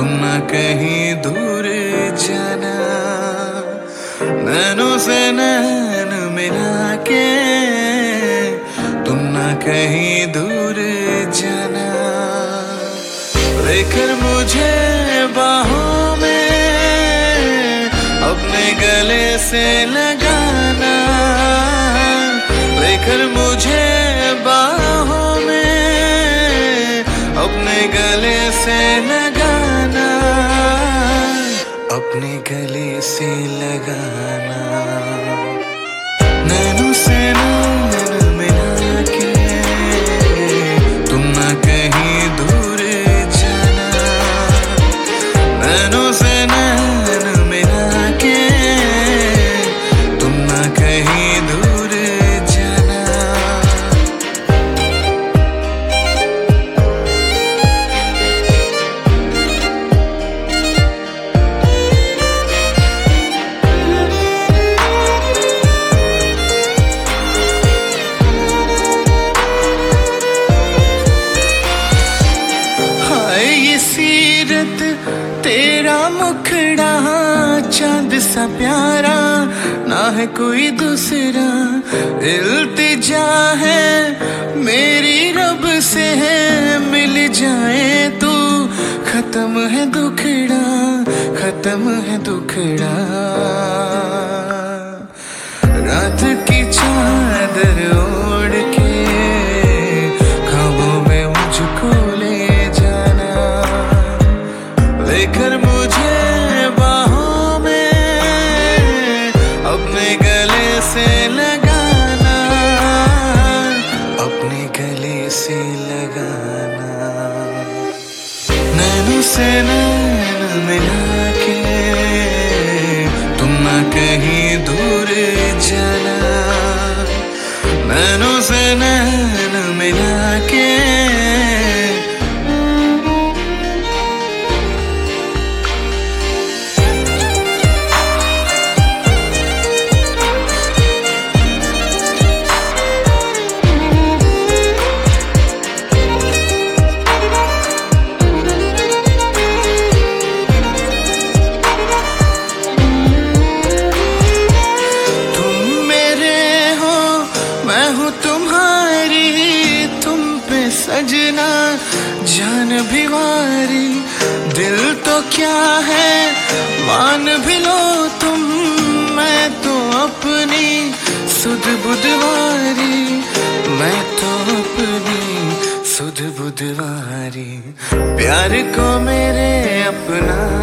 तुम ना कहीं दूर जाना, नैनों से नैन मिला के तुम ना कहीं दूर जाना। लेकर मुझे बाहों में अपने गले से लगाना, लेकर मुझे बाहों में अपने गले से लगाना, अपने गले से लगाना। नैनों से नैन मिला के तुम ना कहीं दूर जाना, नैनों से नैन मिला के तुम ना कहीं दूर जाना। सीरत तेरा मुखड़ा चांद सा प्यारा, ना है कोई दूसरा। इल्तिजा है मेरी रब से है, मिल जाए तू खत्म है दुखड़ा, खत्म है दुखड़ा। रात की चादर ओढ़ के ख्वाबों में मुझको लेकर मुझे बाहों में अपने गले से लगाना, अपने गले से लगाना। नैनों से नैन मिला के तुम ना कहीं दूर जाना, नैनों से नैन मिला के सजना जान भी वारी। दिल तो क्या है मान भी लो तुम, मैं तो अपनी सुध बुधवारी, मैं तो अपनी सुध बुधवारी। प्यार को मेरे अपना